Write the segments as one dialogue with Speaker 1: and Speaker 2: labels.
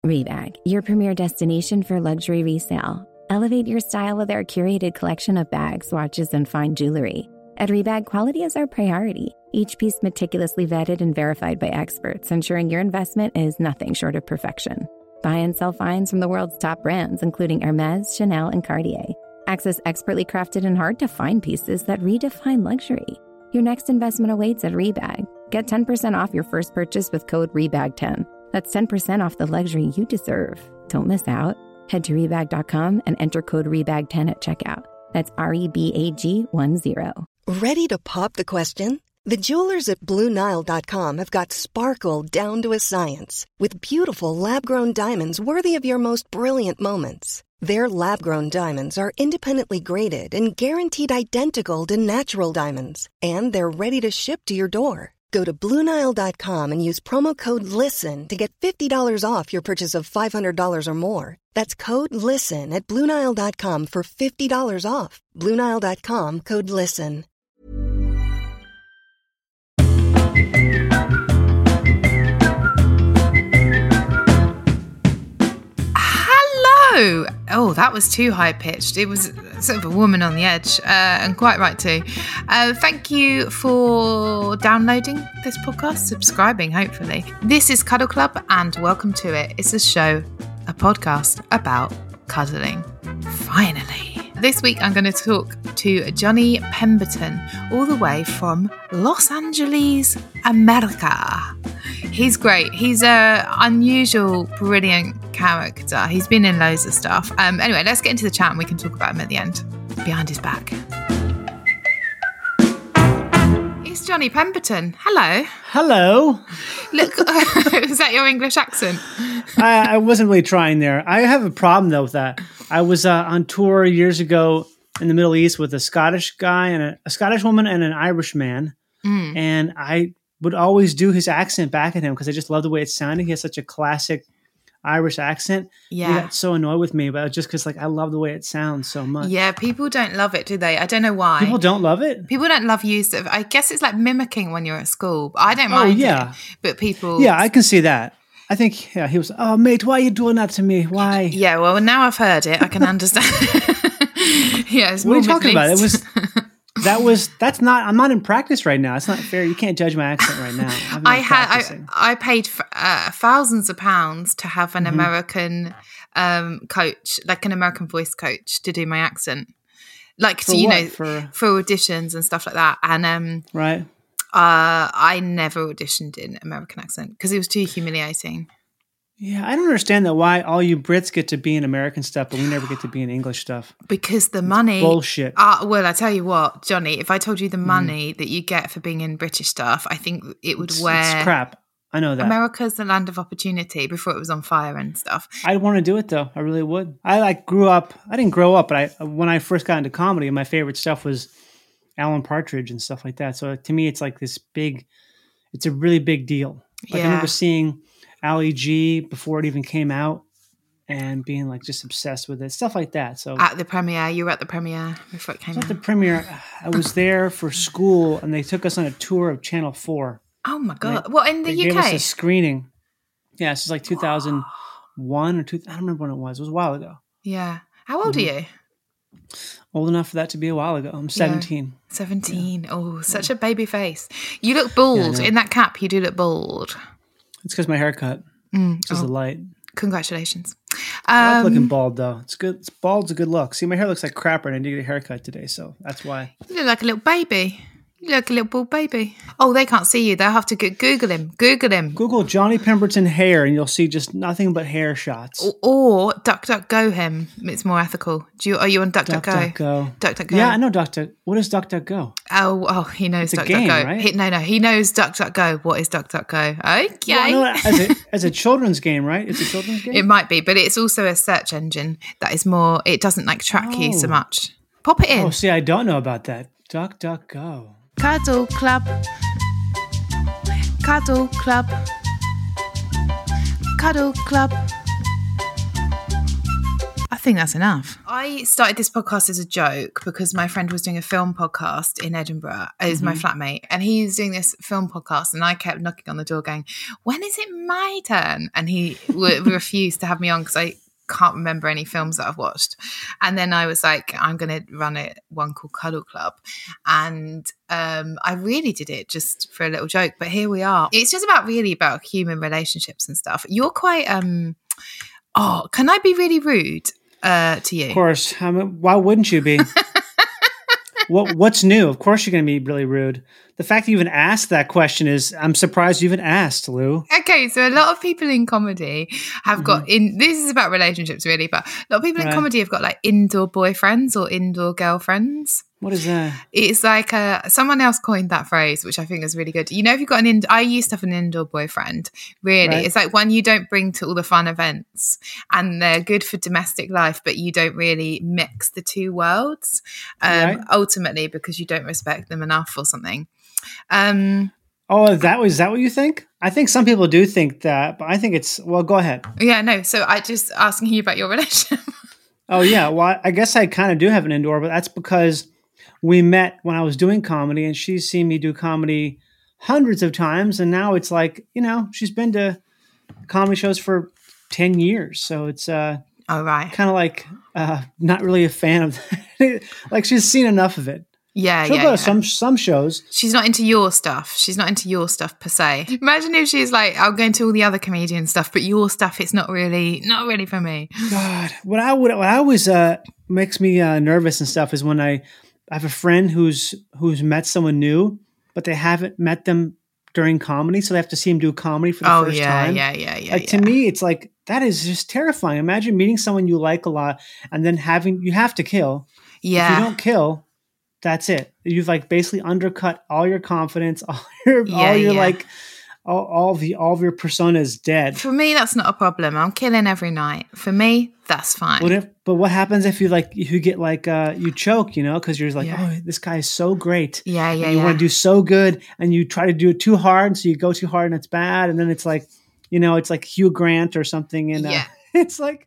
Speaker 1: Rebag, your premier destination for luxury resale. Elevate your style with our curated collection of bags, watches, and fine jewelry. At Rebag, quality is our priority. Each piece meticulously vetted and verified by experts, ensuring your investment is nothing short of perfection. Buy and sell finds from the world's top brands, including Hermès, Chanel, and Cartier. Access expertly crafted and hard-to-find pieces that redefine luxury. Your next investment awaits at Rebag. Get 10% off your first purchase with code REBAG10. That's 10% off the luxury you deserve. Don't miss out. Head to Rebag.com and enter code REBAG10 at checkout. That's REBAG10.
Speaker 2: Ready to pop the question? The jewelers at BlueNile.com have got sparkle down to a science with beautiful lab-grown diamonds worthy of your most brilliant moments. Their lab-grown diamonds are independently graded and guaranteed identical to natural diamonds, and they're ready to ship to your door. Go to BlueNile.com and use promo code LISTEN to get $50 off your purchase of $500 or more. That's code LISTEN at BlueNile.com for $50 off. BlueNile.com, code LISTEN.
Speaker 3: Hello! Oh, that was too high-pitched. It was sort of a woman on the edge, and quite right too. Thank you for downloading this podcast, subscribing, hopefully. This is Cuddle Club, and welcome to it. It's a show, a podcast about cuddling. Finally. This week I'm going to talk to Johnny Pemberton, all the way from Los Angeles, America. He's great. He's an unusual, brilliant character. He's been in loads of stuff. Anyway, let's get into the chat and we can talk about him at the end. Behind his back. It's Johnny Pemberton. Hello.
Speaker 4: Hello.
Speaker 3: Look, is that your English accent?
Speaker 4: I wasn't really trying there. I have a problem, though, with that. I was on tour years ago in the Middle East with a Scottish guy and a Scottish woman and an Irish man. And I would always do his accent back at him because I just love the way it sounded. He has such a classic Irish accent.
Speaker 3: Yeah.
Speaker 4: He got so annoyed with me, but just because I love the way it sounds so much.
Speaker 3: Yeah, people don't love it, do they? I don't know why.
Speaker 4: People don't love it?
Speaker 3: People don't love use of, I guess it's like mimicking when you're at school. But I don't mind it. But people...
Speaker 4: Yeah, I can see that. I think he was, oh, mate, why are you doing that to me? Why?
Speaker 3: Yeah, well, now I've heard it, I can understand. Yeah, it's
Speaker 4: what are you talking about? That's not, I'm not in practice right now. It's not fair. You can't judge my accent right now.
Speaker 3: I paid thousands of pounds to have an American coach, like an American voice coach, to do my accent. Like, for auditions and stuff like that. And
Speaker 4: right.
Speaker 3: I never auditioned in American accent because it was too humiliating.
Speaker 4: Yeah, I don't understand that why all you Brits get to be in American stuff, but we never get to be in English stuff.
Speaker 3: Because the money...
Speaker 4: bullshit.
Speaker 3: Well, I tell you what, Johnny, if I told you the money that you get for being in British stuff, I think it would
Speaker 4: It's crap. I know that.
Speaker 3: America's the land of opportunity before it was on fire and stuff.
Speaker 4: I want to do it, though. I really would. I grew up... I didn't grow up, but when I first got into comedy, my favorite stuff was Alan Partridge and stuff like that. So to me, it's like this big... It's a really big deal. Like I remember seeing... Ali G before it even came out and being like just obsessed with it, stuff like that. So
Speaker 3: at the premiere, you were at the premiere before it came out.
Speaker 4: At the premiere, I was there for school and they took us on a tour of Channel 4.
Speaker 3: Oh my God. What, in the UK?
Speaker 4: They gave us a screening. Yeah, this is like 2001 or 2. I don't remember when it was. It was a while ago.
Speaker 3: Yeah. How old are you?
Speaker 4: Old enough for that to be a while ago. I'm 17.
Speaker 3: Yeah. 17. Yeah. Oh, such a baby face. You look bald. In that cap, you do look bald.
Speaker 4: It's because my haircut. Because the light.
Speaker 3: Congratulations.
Speaker 4: I like looking bald, though. It's good. Bald's a good look. See, my hair looks like crap and I need to get a haircut today, so that's why.
Speaker 3: You look like a little baby. You look like a little bald baby. Oh, they can't see you. They'll have to Google him. Google him.
Speaker 4: Google Johnny Pemberton hair and you'll see just nothing but hair shots.
Speaker 3: Or DuckDuckGo him. It's more ethical. Are you on DuckDuckGo? DuckDuckGo.
Speaker 4: Yeah, I know DuckDuck. What is DuckDuckGo?
Speaker 3: Oh, he knows DuckDuckGo.
Speaker 4: Game, right?
Speaker 3: He knows DuckDuckGo. What is DuckDuckGo? Okay.
Speaker 4: Well, I know as a children's game, right? It's a children's game?
Speaker 3: It might be, but it's also a search engine that is more, it doesn't like track you so much. Pop it in.
Speaker 4: Oh, see, I don't know about that. DuckDuckGo.
Speaker 3: Cuddle Club. Cuddle Club. Cuddle Club. I think that's enough. I started this podcast as a joke because my friend was doing a film podcast in Edinburgh. Is my flatmate, and he was doing this film podcast, and I kept knocking on the door going, when is it my turn? And he refused to have me on because I can't remember any films that I've watched. And then I was like, I'm going to run one called Cuddle Club. And I really did it just for a little joke. But here we are. It's just really about human relationships and stuff. You're quite, can I be really rude to you?
Speaker 4: Of course. Why wouldn't you be? What's new? Of course you're going to be really rude. The fact that you even asked that question I'm surprised you even asked, Lou.
Speaker 3: Okay, so a lot of people in comedy have got this is about relationships really, but a lot of people in comedy have got like indoor boyfriends or indoor girlfriends.
Speaker 4: What is that?
Speaker 3: It's like someone else coined that phrase, which I think is really good. You know, if you've got I used to have an indoor boyfriend, really. Right. It's like one you don't bring to all the fun events and they're good for domestic life, but you don't really mix the two worlds ultimately because you don't respect them enough or something.
Speaker 4: Is that what you think? I think some people do think that, but I think go ahead.
Speaker 3: Yeah, no. So I just asking you about your relationship.
Speaker 4: Oh yeah. Well, I guess I kind of do have an indoor, but that's because we met when I was doing comedy and she's seen me do comedy hundreds of times. And now it's like, she's been to comedy shows for 10 years. So it's, kind of like, not really a fan of that. Like she's seen enough of it.
Speaker 3: Yeah,
Speaker 4: She'll go to some shows.
Speaker 3: She's not into your stuff. She's not into your stuff per se. Imagine if she's like, I'll go into all the other comedian stuff, but your stuff, it's not really for me.
Speaker 4: God, what always makes me nervous and stuff is when I have a friend who's met someone new, but they haven't met them during comedy, so they have to see him do comedy for the first time.
Speaker 3: Yeah.
Speaker 4: To me, it's like that is just terrifying. Imagine meeting someone you like a lot, and then you have to kill.
Speaker 3: Yeah,
Speaker 4: if you don't kill, that's it. You've like basically undercut all your confidence, all of your persona is dead.
Speaker 3: For me, that's not a problem. I'm killing every night. For me, that's fine.
Speaker 4: But what happens if you get you choke, because you're like, oh, this guy is so great.
Speaker 3: Yeah.
Speaker 4: You want to do so good, and you try to do it too hard, so you go too hard and it's bad, and then it's like, it's like Hugh Grant or something, and it's like.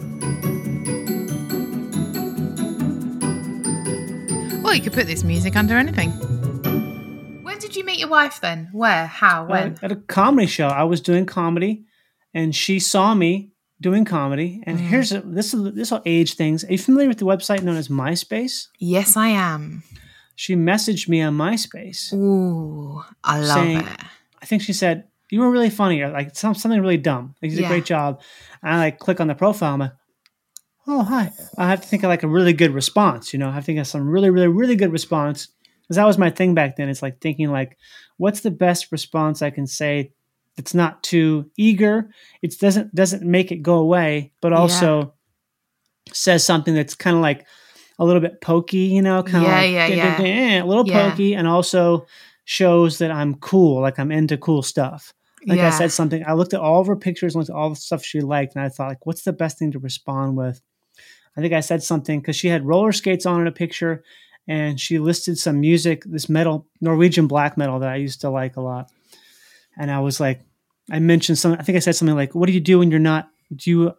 Speaker 3: Well, you could put this music under anything. When did you meet your wife then? Where? How? When?
Speaker 4: At a comedy show. I was doing comedy, and she saw me doing comedy. And this will age things. Are you familiar with the website known as MySpace?
Speaker 3: Yes, I am.
Speaker 4: She messaged me on MySpace.
Speaker 3: Ooh, I love it.
Speaker 4: I think she said, you were really funny, or like something really dumb. Like, you did a great job. And I click on the profile. I'm like, oh, hi. I have to think of like a really good response. I have to think of some really, really, really good response. Because that was my thing back then. It's like thinking like, what's the best response I can say that's not too eager? It doesn't make it go away, but also says something that's kind of like a little bit pokey, kind of a little pokey, and also shows that I'm cool, like I'm into cool stuff. Like I said something, I looked at all of her pictures, looked at all the stuff she liked, and I thought, like, what's the best thing to respond with? I think I said something because she had roller skates on in a picture, and she listed some music, this metal, Norwegian black metal that I used to like a lot. And I was like, I mentioned something, I think I said something like, what do you do when you're not, what do you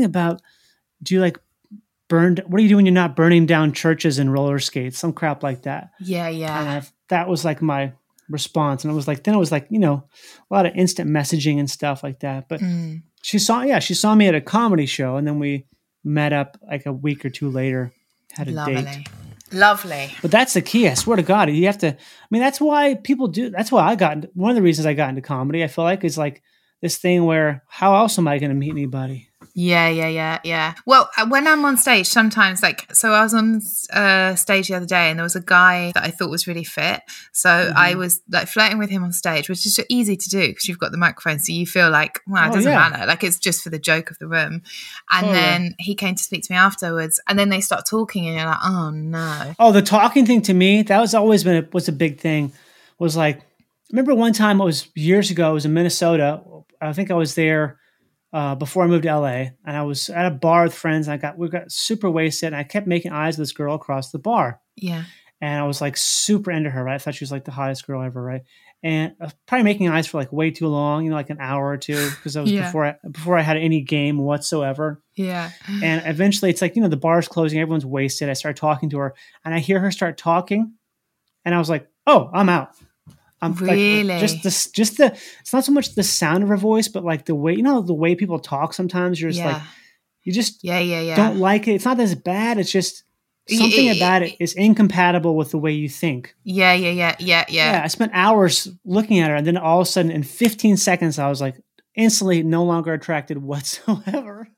Speaker 4: do when you're not burning down churches and roller skates? Some crap like that.
Speaker 3: Yeah.
Speaker 4: And that was like my response. And it was like, a lot of instant messaging and stuff like that. But she saw me at a comedy show, and then we met up like a week or two later, had a date.
Speaker 3: Lovely.
Speaker 4: But that's the key. I swear to God, you have to, that's why people do, that's why one of the reasons I got into comedy, I feel like, is like this thing where how else am I going to meet anybody?
Speaker 3: Yeah. Well, when I'm on stage, sometimes so I was on stage the other day, and there was a guy that I thought was really fit. So I was like flirting with him on stage, which is so easy to do because you've got the microphone. So you feel like, well, it doesn't matter. Like it's just for the joke of the room. And then he came to speak to me afterwards, and then they start talking, and you're like, oh no. Oh,
Speaker 4: the talking thing to me, that was always was a big thing. Was like, remember one time, it was years ago, it was in Minnesota. I think I was there before I moved to LA, and I was at a bar with friends, and we got super wasted, and I kept making eyes with this girl across the bar.
Speaker 3: Yeah.
Speaker 4: And I was like super into her, right? I thought she was like the hottest girl ever, right? And I was probably making eyes for like way too long, like an hour or two, because that was before I had any game whatsoever.
Speaker 3: Yeah.
Speaker 4: And eventually it's like, the bar's closing, everyone's wasted. I start talking to her and I hear her start talking and I was like, oh, I'm out. I'm
Speaker 3: Really?
Speaker 4: like, it's not so much the sound of her voice, but like the way, the way people talk sometimes you're just like, you just don't like it. It's not as bad. It's just something about it is incompatible with the way you think.
Speaker 3: Yeah.
Speaker 4: Yeah, I spent hours looking at her and then all of a sudden in 15 seconds, I was like instantly no longer attracted whatsoever.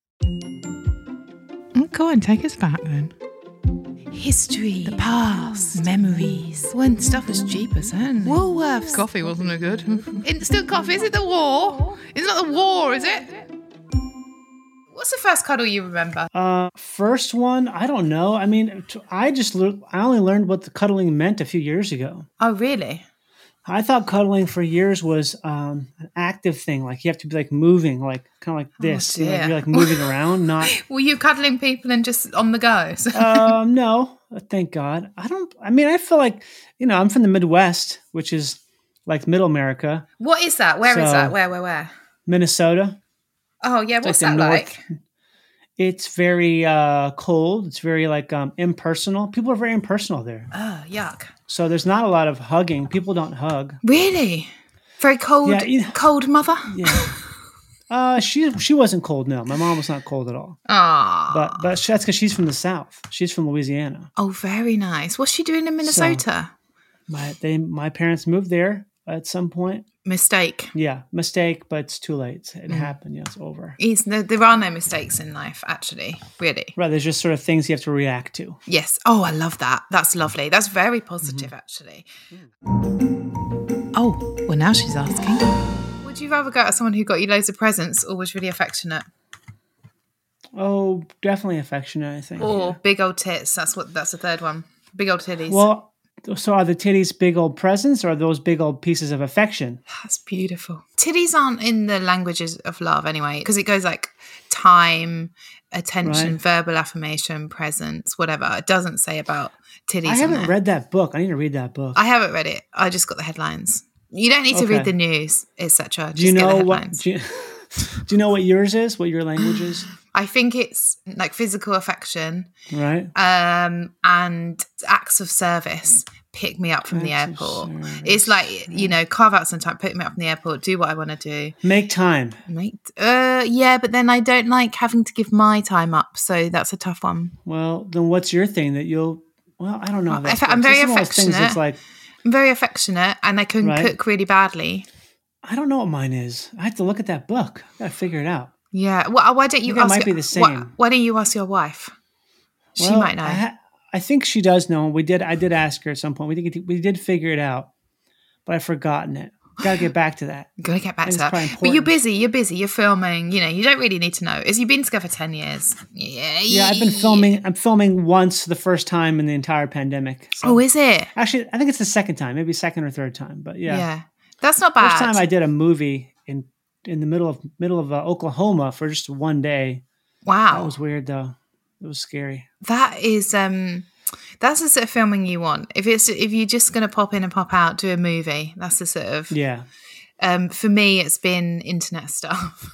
Speaker 3: Oh, go on, take us back then. History, the past, memories. When stuff was cheaper, certainly. Woolworths. Coffee wasn't a good. Instant coffee, is it the war? It's not the war, is it? What's the first cuddle you remember?
Speaker 4: First one, I don't know. I mean, I only learned what the cuddling meant a few years ago.
Speaker 3: Oh, really?
Speaker 4: I thought cuddling for years was an active thing. Like you have to be like moving, like kind of like this.
Speaker 3: Oh,
Speaker 4: you're like moving around, not.
Speaker 3: Were you cuddling people and just on the go?
Speaker 4: No, thank God. I feel like, I'm from the Midwest, which is like middle America.
Speaker 3: What is that? Where is that? Where?
Speaker 4: Minnesota.
Speaker 3: Oh, yeah. What's that like?
Speaker 4: It's very cold. It's very like impersonal. People are very impersonal there.
Speaker 3: Oh, yuck.
Speaker 4: So there's not a lot of hugging. People don't hug.
Speaker 3: Really? Very cold, cold mother?
Speaker 4: Yeah. She wasn't cold, no. My mom was not cold at all.
Speaker 3: Ah.
Speaker 4: But that's because she's from the South. She's from Louisiana.
Speaker 3: Oh, very nice. What's she doing in Minnesota?
Speaker 4: So my parents moved there at some point.
Speaker 3: Mistake.
Speaker 4: Yeah, mistake, but it's too late. It happened. Yeah, it's over.
Speaker 3: There are no mistakes in life, actually, really.
Speaker 4: Right, there's just sort of things you have to react to.
Speaker 3: Yes. Oh, I love that. That's lovely. That's very positive, actually. Oh, well, now she's asking. Would you rather go to someone who got you loads of presents or was really affectionate?
Speaker 4: Oh, definitely affectionate, I think.
Speaker 3: Or big old tits. That's the third one. Big old titties.
Speaker 4: Well, so are the titties big old presents or are those big old pieces of affection?
Speaker 3: That's beautiful. Titties aren't in the languages of love anyway, because it goes like time, attention, verbal affirmation, presents, whatever. It doesn't say about titties.
Speaker 4: I haven't read that book. I need to read that book.
Speaker 3: I haven't read it. I just got the headlines. You don't need to read the news, etc.
Speaker 4: Do you know what? Do you know what yours is? What your language is?
Speaker 3: I think it's like physical affection,
Speaker 4: right?
Speaker 3: And acts of service. Pick me up from the airport. It's like, carve out some time, pick me up from the airport, do what I want to do.
Speaker 4: Make time.
Speaker 3: Yeah, but then I don't like having to give my time up, so that's a tough one.
Speaker 4: Well, then what's your thing that I don't know.
Speaker 3: I'm very affectionate. I'm very affectionate and I can cook really badly.
Speaker 4: I don't know what mine is. I have to look at that book. I got to figure it out.
Speaker 3: Yeah. Well, why don't you ask?
Speaker 4: It might be the same.
Speaker 3: Why don't you ask your wife? She might know.
Speaker 4: I think she does know. I did ask her at some point. We did figure it out, but I've forgotten it. Got to get back to that.
Speaker 3: Got to get back to that. But you're busy. You're filming. You don't really need to know. You've been together for 10 years.
Speaker 4: Yeah, I've been filming. I'm filming once the first time in the entire pandemic. So.
Speaker 3: Oh, is it?
Speaker 4: Actually, I think it's the second time, maybe second or third time. But yeah.
Speaker 3: Yeah, that's not bad.
Speaker 4: First time I did a movie in the middle of Oklahoma for just one day.
Speaker 3: Wow,
Speaker 4: that was weird though. It was scary.
Speaker 3: That is that's the sort of filming you want. If you're just going to pop in and pop out, do a movie. That's the sort of For me, it's been internet stuff.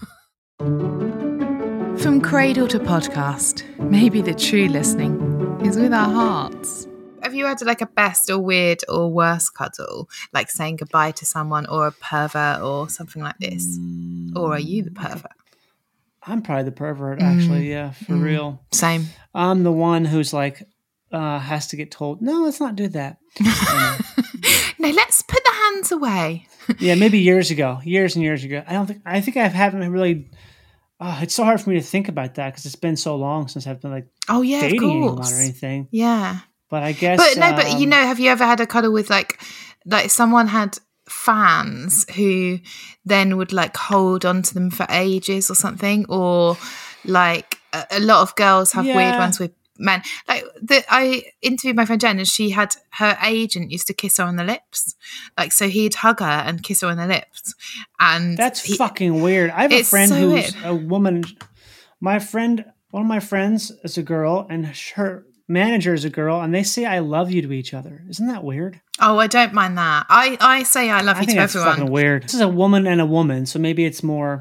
Speaker 3: From cradle to podcast, maybe the true listening is with our hearts. Have you had like a best or weird or worst cuddle, like saying goodbye to someone or a pervert or something like this? Or are you the pervert?
Speaker 4: I'm probably the pervert, actually. Yeah, for real.
Speaker 3: Same. I'm
Speaker 4: the one who's like, has to get told, no, let's not do that.
Speaker 3: No, let's put the hands away.
Speaker 4: Yeah, maybe years and years ago. I think I haven't really. It's so hard for me to think about that because it's been so long since I've been like dating anyone or anything.
Speaker 3: Yeah,
Speaker 4: but I guess.
Speaker 3: But no, but have you ever had a cuddle with like someone had fans who then would like hold on to them for ages or something, or like a lot of girls have weird ones with men. Like I interviewed my friend Jen, and she had her agent used to kiss her on the lips, like so he'd hug her and kiss her on the lips, and
Speaker 4: that's fucking weird. I have a friend who's a woman. One of my friends is a girl, and her manager is a girl, and they say "I love you" to each other. Isn't that weird?
Speaker 3: Oh, I don't mind that. I say "I love you" to everyone.
Speaker 4: Fucking weird. This is a woman and a woman, so maybe it's more.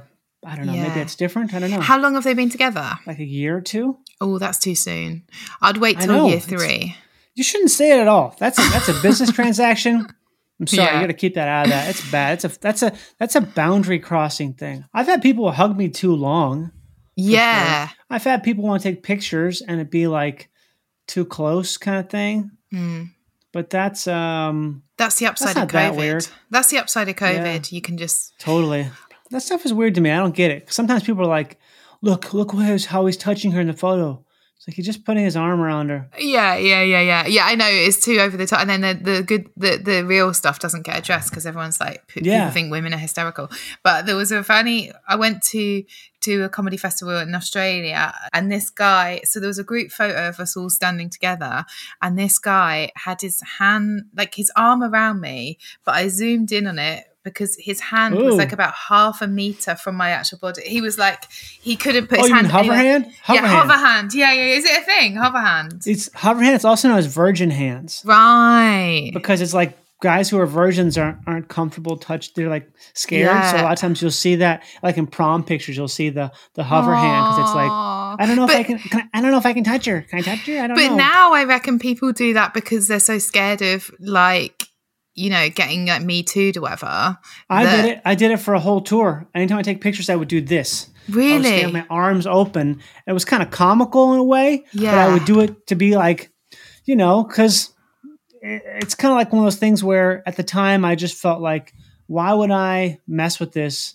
Speaker 4: I don't know. Maybe it's different. I don't know.
Speaker 3: How long have they been together?
Speaker 4: Like a year or two?
Speaker 3: Oh, that's too soon. I'd wait till year 3.
Speaker 4: You shouldn't say it at all. That's a business transaction. I'm sorry, you got to keep that out of that. It's bad. That's a boundary crossing thing. I've had people hug me too long.
Speaker 3: Yeah.
Speaker 4: Before. I've had people want to take pictures and it be like too close kind of thing. But that's the
Speaker 3: upside of COVID.
Speaker 4: That weird.
Speaker 3: That's the upside of COVID.
Speaker 4: Yeah.
Speaker 3: You can just
Speaker 4: totally. That stuff is weird to me. I don't get it. Sometimes people are like, look how he's touching her in the photo. It's like he's just putting his arm around her.
Speaker 3: Yeah. I know it's too over the top, and then the real stuff doesn't get addressed because everyone's like, people think women are hysterical. But there was I went to a comedy festival in Australia, and this guy. So there was a group photo of us all standing together, and this guy had his hand, like his arm around me, but I zoomed in on it because his hand was like about half a meter from my actual body. He was like, he couldn't put his hand.
Speaker 4: Hover hand?
Speaker 3: Hover hand. Yeah. Is it a thing? Hover hand.
Speaker 4: It's hover hand. It's also known as virgin hands.
Speaker 3: Right.
Speaker 4: Because it's like guys who are virgins aren't comfortable touched. They're like scared. So a lot of times you'll see that, like in prom pictures, you'll see the hover hand because it's like, I don't know if I can touch her. Can I touch her? I don't know.
Speaker 3: But now I reckon people do that because they're so scared of like, getting like Me Too'd or whatever.
Speaker 4: I did it for a whole tour. Anytime I take pictures, I would do this.
Speaker 3: Really?
Speaker 4: I would stay with my arms open. It was kind of comical in a way.
Speaker 3: Yeah.
Speaker 4: But I would do it to be like, because it's kind of like one of those things where at the time I just felt like, why would I mess with this?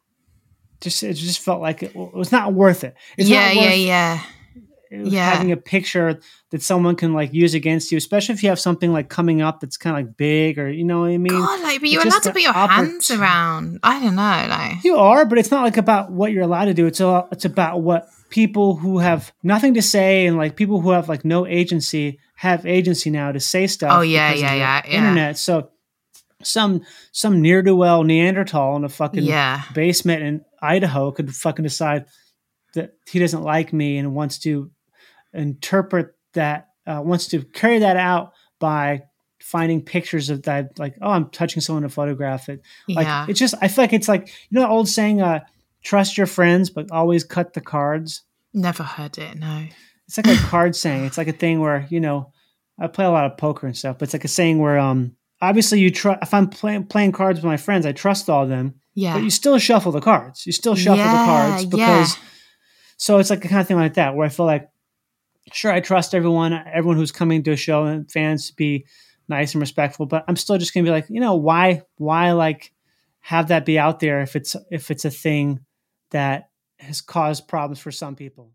Speaker 4: It just felt like it was not worth it. It's not worth having a picture that someone can like use against you, especially if you have something like coming up that's kind of like big, or you know what I mean.
Speaker 3: God, but you're allowed to put your hands around. I don't know, like
Speaker 4: you are, but it's not like about what you're allowed to do. It's about what people who have nothing to say and like people who have like no agency have agency now to say stuff.
Speaker 3: Oh yeah.
Speaker 4: Internet. So some ne'er-do-well Neanderthal in a fucking basement in Idaho could fucking decide that he doesn't like me and wants to interpret that, wants to carry that out by finding pictures of that, like, oh, I'm touching someone to photograph it. Like, it's just, I feel like it's like, the old saying, trust your friends, but always cut the cards.
Speaker 3: Never heard it, no.
Speaker 4: It's like a card saying. It's like a thing where, I play a lot of poker and stuff, but it's like a saying where, obviously if I'm playing cards with my friends, I trust all of them. Yeah. But you still shuffle the cards. You still shuffle the cards because, so it's like a kind of thing like that where I feel like, sure, I trust everyone who's coming to a show and fans to be nice and respectful, but I'm still just going to be like, why like have that be out there if it's a thing that has caused problems for some people.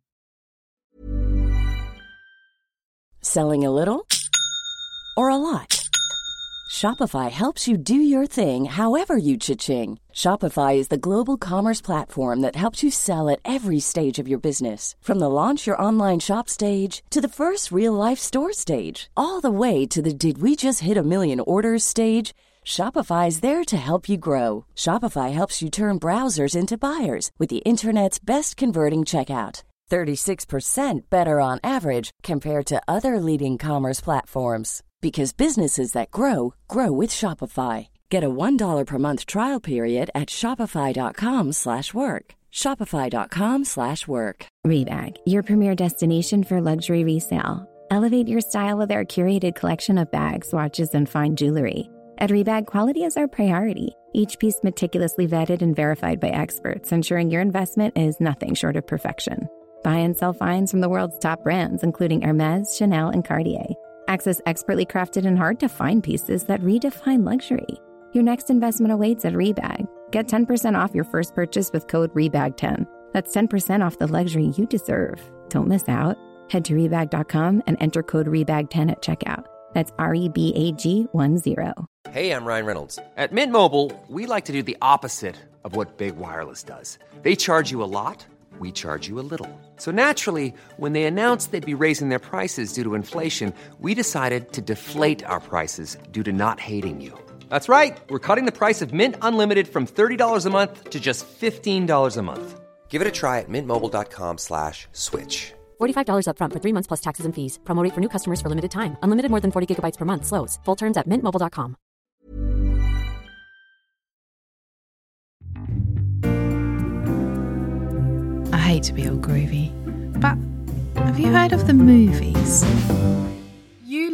Speaker 5: Selling a little or a lot? Shopify helps you do your thing however you cha-ching. Shopify is the global commerce platform that helps you sell at every stage of your business. From the launch your online shop stage to the first real-life store stage, all the way to the did we just hit a million orders stage. Shopify is there to help you grow. Shopify helps you turn browsers into buyers with the internet's best converting checkout. 36% better on average compared to other leading commerce platforms. Because businesses that grow with Shopify. Get a $1 per month trial period at shopify.com/work. Shopify.com/work.
Speaker 1: Rebag, your premier destination for luxury resale. Elevate your style with our curated collection of bags, watches, and fine jewelry. At Rebag, quality is our priority. Each piece meticulously vetted and verified by experts, ensuring your investment is nothing short of perfection. Buy and sell finds from the world's top brands, including Hermes, Chanel, and Cartier. Access expertly crafted and hard-to-find pieces that redefine luxury. Your next investment awaits at Rebag. Get 10% off your first purchase with code REBAG10. That's 10% off the luxury you deserve. Don't miss out. Head to Rebag.com and enter code REBAG10 at checkout. That's REBAG10.
Speaker 6: Hey, I'm Ryan Reynolds. At Mint Mobile, we like to do the opposite of what Big Wireless does. They charge you a lot. We charge you a little. So naturally, when they announced they'd be raising their prices due to inflation, we decided to deflate our prices due to not hating you. That's right. We're cutting the price of Mint Unlimited from $30 a month to just $15 a month. Give it a try at mintmobile.com/switch.
Speaker 7: $45 up front for 3 months plus taxes and fees. Promo rate for new customers for limited time. Unlimited more than 40 gigabytes per month. Slows full terms at mintmobile.com.
Speaker 3: hate to be all groovy, but have you heard of the movies? You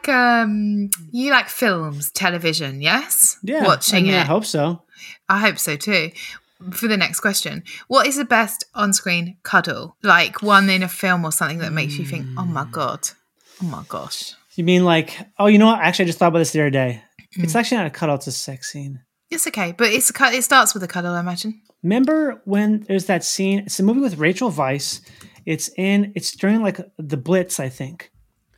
Speaker 3: like films, television, yes?
Speaker 4: Yeah,
Speaker 3: Watching it.
Speaker 4: I hope so.
Speaker 3: I hope so too. For the next question, what is the best on-screen cuddle? Like one in a film or something that makes you think, oh my God, oh my gosh.
Speaker 4: You mean like, oh, you know what? Actually, I just thought about this the other day. It's actually not a cuddle, it's a sex scene.
Speaker 3: It's okay, but it starts with a cuddle, I imagine.
Speaker 4: Remember when there's that scene? It's a movie with Rachel Weisz. It's during like the Blitz, I think.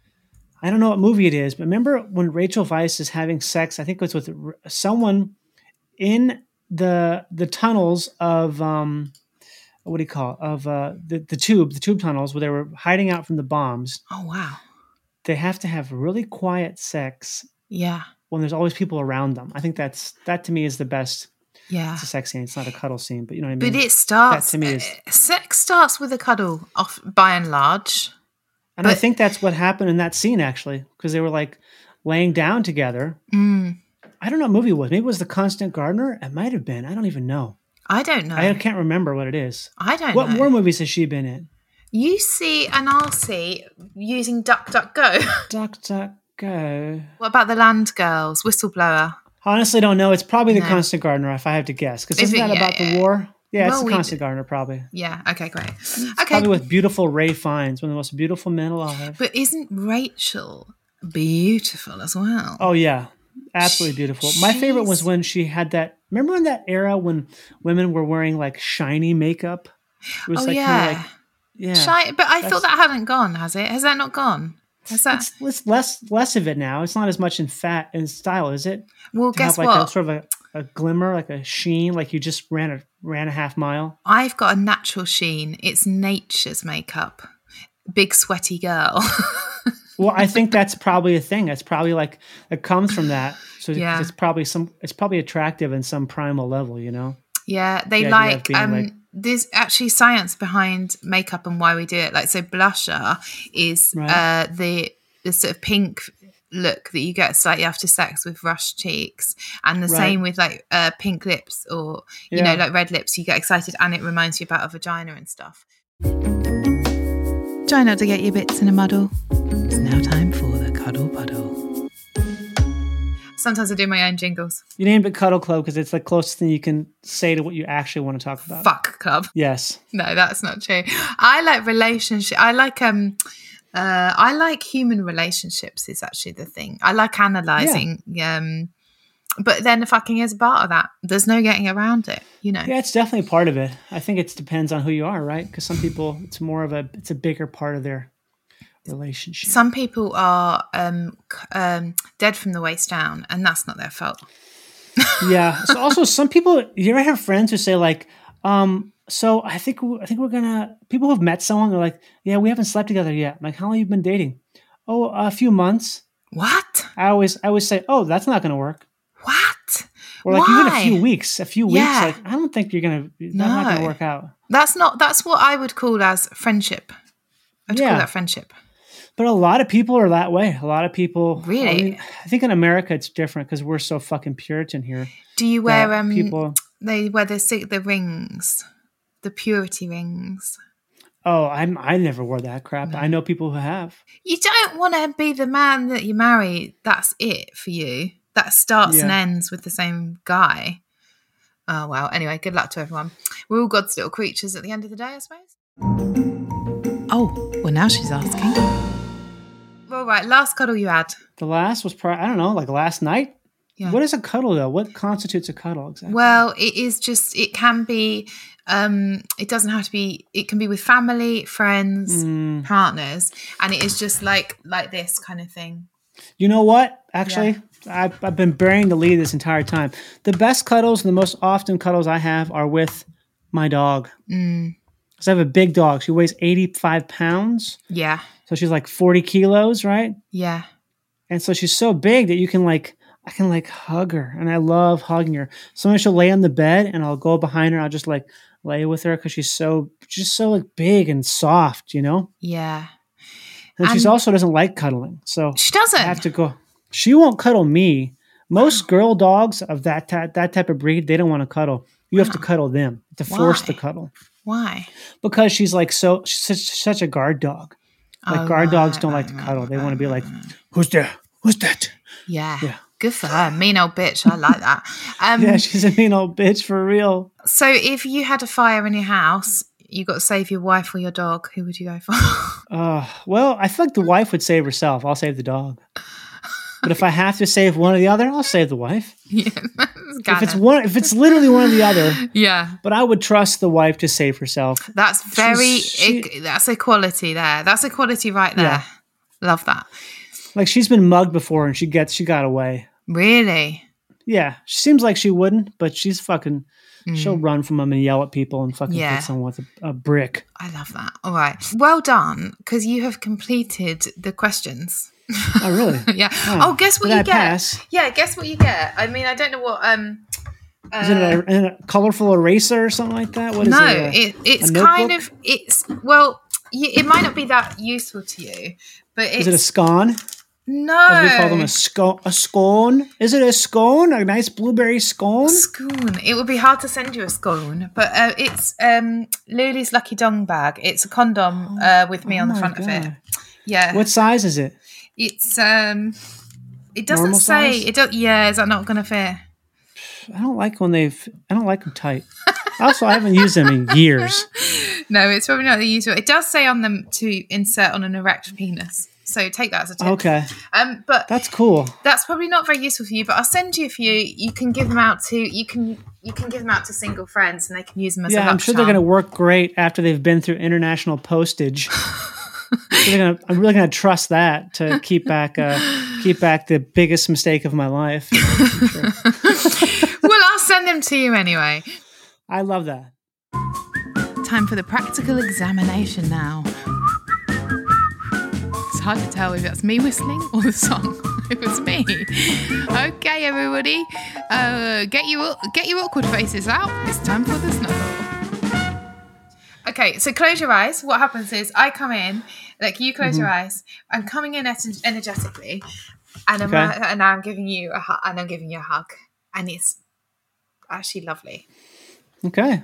Speaker 4: I don't know what movie it is, but remember when Rachel Weisz is having sex? I think it was with someone in the tunnels of what do you call it? Of the tube tunnels where they were hiding out from the bombs.
Speaker 3: Oh wow!
Speaker 4: They have to have really quiet sex.
Speaker 3: Yeah.
Speaker 4: When there's always people around them. I think that to me is the best.
Speaker 3: Yeah.
Speaker 4: It's a sex scene. It's not a cuddle scene, but you know what I mean?
Speaker 3: But it starts,
Speaker 4: that to me is,
Speaker 3: sex starts with a cuddle off by and large.
Speaker 4: And I think that's what happened in that scene actually, because they were like laying down together. I don't know what movie it was. Maybe it was The Constant Gardener. It might have been. I don't even know.
Speaker 3: I don't know.
Speaker 4: I can't remember what it is.
Speaker 3: I don't know.
Speaker 4: What more movies has she been in?
Speaker 3: You see and I'll see using DuckDuckGo.
Speaker 4: DuckDuckGo.
Speaker 3: What about the Land Girls? Whistleblower.
Speaker 4: Honestly, don't know. It's probably The Constant Gardener if I have to guess. Because isn't that about the war? Yeah, it's The Constant Gardener probably.
Speaker 3: Yeah, okay, great. Okay.
Speaker 4: Probably with beautiful Ray Fiennes, one of the most beautiful men alive.
Speaker 3: But isn't Rachel beautiful as well?
Speaker 4: Oh, yeah. Absolutely beautiful. My favorite was when she had that. Remember in that era when women were wearing like shiny makeup? It was
Speaker 3: yeah. But I thought that hadn't gone, has it? Has that not gone?
Speaker 4: It's less of it now. It's not as much in style, is it?
Speaker 3: Well,
Speaker 4: to
Speaker 3: guess
Speaker 4: have like
Speaker 3: what?
Speaker 4: A sort of a glimmer, like a sheen, like you just ran a half mile.
Speaker 3: I've got a natural sheen. It's nature's makeup. Big sweaty girl.
Speaker 4: Well, I think that's probably a thing. It's probably like it comes from that. So
Speaker 3: yeah.
Speaker 4: it's probably attractive in some primal level, you know?
Speaker 3: Yeah, they like there's actually science behind makeup and why we do it. Like so blusher is the sort of pink look that you get slightly after sex with rushed cheeks, and the same with like pink lips or you know like red lips. You get excited and it reminds you about a vagina and stuff. Try not to get your bits in a muddle. It's now time for the Cuddle Puddle. Sometimes I do my own jingles.
Speaker 4: You named it Cuddle Club because it's the closest thing you can say to what you actually want to talk about.
Speaker 3: Fuck club.
Speaker 4: Yes.
Speaker 3: No, that's not true. I like relationship. I like human relationships is actually the thing. I like analysing. But then the fucking is a part of that. There's no getting around it, you know.
Speaker 4: Yeah, it's definitely part of it. I think it depends on who you are, right? Because some people, it's a bigger part of their relationship.
Speaker 3: Some people are dead from the waist down, and that's not their fault.
Speaker 4: Yeah. So also, some people, you ever have friends who say like, so I think we're gonna. People who've met someone, they're like, yeah, we haven't slept together yet. I'm like, how long have you been dating? Oh, a few months.
Speaker 3: What?
Speaker 4: I always say, oh, that's not gonna work.
Speaker 3: What?
Speaker 4: Or like
Speaker 3: Why?
Speaker 4: even a few weeks.
Speaker 3: Yeah.
Speaker 4: Like I don't think that's not gonna work out.
Speaker 3: That's what I would call as friendship. I would call that friendship.
Speaker 4: But a lot of people are that way. A lot of people
Speaker 3: really.
Speaker 4: I think in America it's different because we're so fucking Puritan here.
Speaker 3: Do you wear
Speaker 4: people?
Speaker 3: They wear the rings, the purity rings.
Speaker 4: Oh, I never wore that crap. No. I know people who have.
Speaker 3: You don't want to be the man that you marry. That's it for you. That starts and ends with the same guy. Oh, well. Anyway, good luck to everyone. We're all God's little creatures at the end of the day, I suppose. Oh, well, now she's asking. All right, last cuddle you had.
Speaker 4: The last was probably, I don't know, like last night?
Speaker 3: Yeah.
Speaker 4: What is a cuddle, though? What constitutes a cuddle exactly?
Speaker 3: Well, it can be, it doesn't have to be, it can be with family, friends, partners, and it is just like this kind of thing.
Speaker 4: You know what? Actually, I've been burying the lead this entire time. The best cuddles and the most often cuddles I have are with my dog. Because I have a big dog. She weighs 85 pounds.
Speaker 3: Yeah.
Speaker 4: So she's like 40 kilos, right?
Speaker 3: Yeah.
Speaker 4: And so she's so big that I can hug her. And I love hugging her. Sometimes she'll lay on the bed and I'll go behind her. I'll just like lay with her because she's so like big and soft, you know?
Speaker 3: Yeah.
Speaker 4: And she also doesn't like cuddling. So
Speaker 3: she doesn't.
Speaker 4: I have to go. She won't cuddle me. Most girl dogs of that type of breed, they don't want to cuddle. You have to cuddle them to force the cuddle.
Speaker 3: Why?
Speaker 4: Because she's like she's such a guard dog. Like guard dogs don't like to cuddle. They want to be like, who's there? Who's that?
Speaker 3: Yeah. Good for her. Mean old bitch. I like that.
Speaker 4: Yeah, she's a mean old bitch for real.
Speaker 3: So if you had a fire in your house, you got to save your wife or your dog, who would you go for?
Speaker 4: Well, I feel like the wife would save herself. I'll save the dog. But if I have to save one or the other, I'll save the wife.
Speaker 3: Yeah,
Speaker 4: if it's literally one or the other.
Speaker 3: Yeah.
Speaker 4: But I would trust the wife to save herself.
Speaker 3: That's that's equality there. That's equality right there.
Speaker 4: Yeah.
Speaker 3: Love that.
Speaker 4: Like she's been mugged before and she got away.
Speaker 3: Really?
Speaker 4: Yeah. She seems like she wouldn't, but she's fucking, she'll run from them and yell at people and fucking hit someone with a brick.
Speaker 3: I love that. All right. Well done, because you have completed the questions.
Speaker 4: Oh, really?
Speaker 3: Yeah. Oh, guess what you get?
Speaker 4: Pass?
Speaker 3: Yeah, guess what you get. I mean, I don't know what...
Speaker 4: is it a colorful eraser or something like that? What is it?
Speaker 3: It's kind of... Well, it might not be that useful to you, but it's...
Speaker 4: Is it a scone?
Speaker 3: No.
Speaker 4: As we call them a scone. Is it a scone? A nice blueberry scone?
Speaker 3: Scone. It would be hard to send you a scone, but it's Luli's Lucky Dong bag. It's a condom with me on the front of it. Yeah.
Speaker 4: What size is it?
Speaker 3: It's it doesn't
Speaker 4: normal
Speaker 3: say.
Speaker 4: size?
Speaker 3: It don't. Yeah, is that not going to fit?
Speaker 4: I don't like them tight. Also, I haven't used them in years.
Speaker 3: No, it's probably not the usual. It does say on them to insert on an erect penis. So take that as a tip.
Speaker 4: Okay.
Speaker 3: But
Speaker 4: that's cool.
Speaker 3: That's probably not very useful for you, but I'll send you a few. You can give them out to you can give them out to single friends and they can use them as a
Speaker 4: I'm sure they're going to work great after they've been through international postage. I'm really going to trust that to keep back the biggest mistake of my life. Sure.
Speaker 3: Well, I'll send them to you anyway.
Speaker 4: I love that.
Speaker 3: Time for the practical examination now. It's hard to tell if that's me whistling or the song. It was me. Okay, everybody, get your awkward faces out. It's time for the snuggle. Okay, so close your eyes. What happens is I come in, like you close your eyes. I'm coming in energetically, and I'm giving you a hug, and it's actually lovely.
Speaker 4: Okay.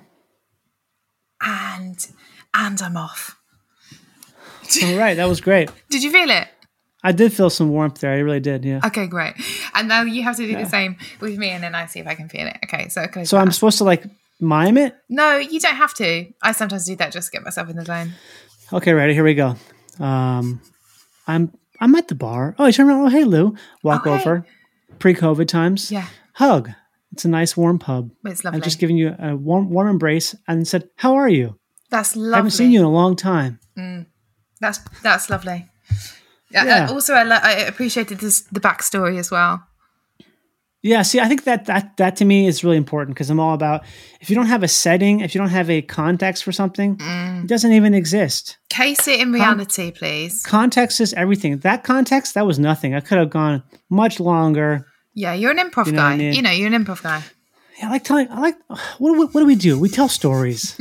Speaker 3: And I'm off.
Speaker 4: All right, that was great.
Speaker 3: Did you feel it?
Speaker 4: I did feel some warmth there. I really did, yeah.
Speaker 3: Okay, great. And now you have to do the same with me, and then I see if I can feel it. Okay, so
Speaker 4: I'm supposed to like mime it?
Speaker 3: No, you don't have to. I sometimes do that just to get myself in the zone.
Speaker 4: Okay, ready? Here we go. I'm at the bar. Oh, I turn around. Oh, hey, Lou. Walk over. Pre-COVID times.
Speaker 3: Yeah.
Speaker 4: Hug. It's a nice warm pub.
Speaker 3: It's lovely.
Speaker 4: I've just given you a warm embrace and said, "How are you?"
Speaker 3: That's lovely.
Speaker 4: I haven't seen you in a long time.
Speaker 3: That's lovely. Yeah. Also, I appreciated the backstory as well.
Speaker 4: Yeah, see, I think that to me is really important because I'm all about if you don't have a setting, if you don't have a context for something, it doesn't even exist.
Speaker 3: Case it in reality, please.
Speaker 4: Context is everything. That context, that was nothing. I could have gone much longer.
Speaker 3: Yeah, you're an improv guy. You know, you're an improv guy.
Speaker 4: Yeah, what do we do? We tell stories.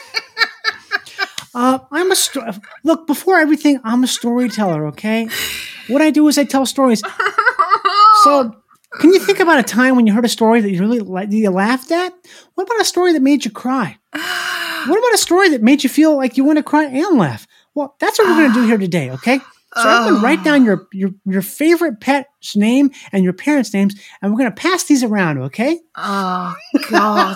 Speaker 4: Look, before everything, I'm a storyteller, okay? What I do is I tell stories. So, can you think about a time when you heard a story that you laughed at? What about a story that made you cry? What about a story that made you feel like you want to cry and laugh? Well, that's what we're going to do here today, okay? So everyone write down your favorite pet's name and your parents' names, and we're going to pass these around, okay?
Speaker 3: Oh, God.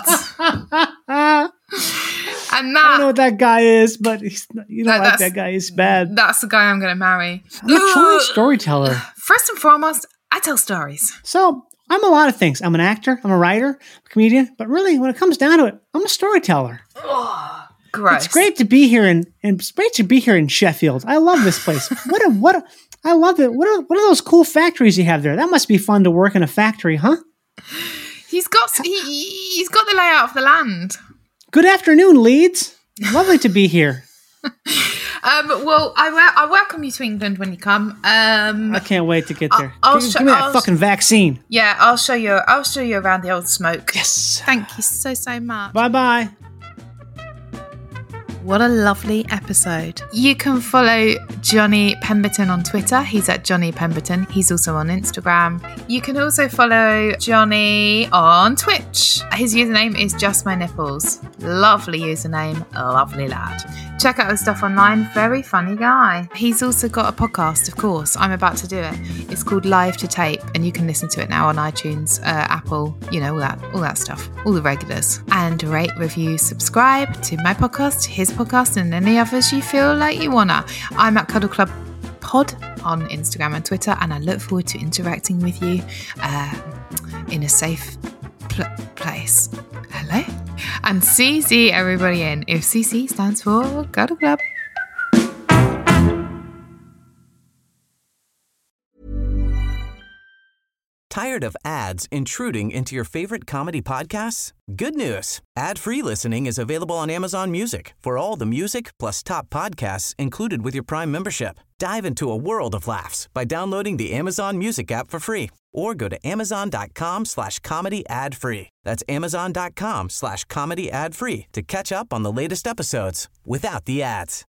Speaker 3: And
Speaker 4: I don't know what that guy is, but you don't like that guy. He's bad.
Speaker 3: That's the guy I'm going to marry.
Speaker 4: I'm a giant storyteller.
Speaker 3: First and foremost, I tell stories.
Speaker 4: So I'm a lot of things. I'm an actor. I'm a writer, a comedian. But really, when it comes down to it, I'm a storyteller.
Speaker 3: Oh, gross.
Speaker 4: It's great to be here, and it's great to be here in Sheffield. I love this place. I love it. What are those cool factories you have there? That must be fun to work in a factory, huh?
Speaker 3: He's got the layout of the land.
Speaker 4: Good afternoon, Leeds. Lovely to be here.
Speaker 3: Well, I welcome you to England when you come. I
Speaker 4: can't wait to get there. Give me that fucking vaccine.
Speaker 3: Yeah, I'll show you around the old smoke.
Speaker 4: Yes.
Speaker 3: Thank you so much.
Speaker 4: Bye-bye.
Speaker 3: What a lovely episode. You can follow Johnny Pemberton on Twitter. He's at Johnny Pemberton. He's also on Instagram. You can also follow Johnny on Twitch. His username is Just My Nipples. Lovely username. Lovely lad. Check out his stuff online. Very funny guy. He's also got a podcast, of course. I'm about to do it. It's called Live to Tape, and you can listen to it now on iTunes, Apple, all that stuff, all the regulars. And rate, review, subscribe to my podcast, his podcast, and any others you feel like you wanna. I'm at Cuddle Club Pod on Instagram and Twitter, and I look forward to interacting with you in a safe place. Hello? And CC everybody in, if CC stands for Cuddle Club.
Speaker 8: Tired of ads intruding into your favorite comedy podcasts? Good news. Ad-free listening is available on Amazon Music for all the music plus top podcasts included with your Prime membership. Dive into a world of laughs by downloading the Amazon Music app for free or go to amazon.com/comedy ad-free. That's amazon.com/comedy ad-free to catch up on the latest episodes without the ads.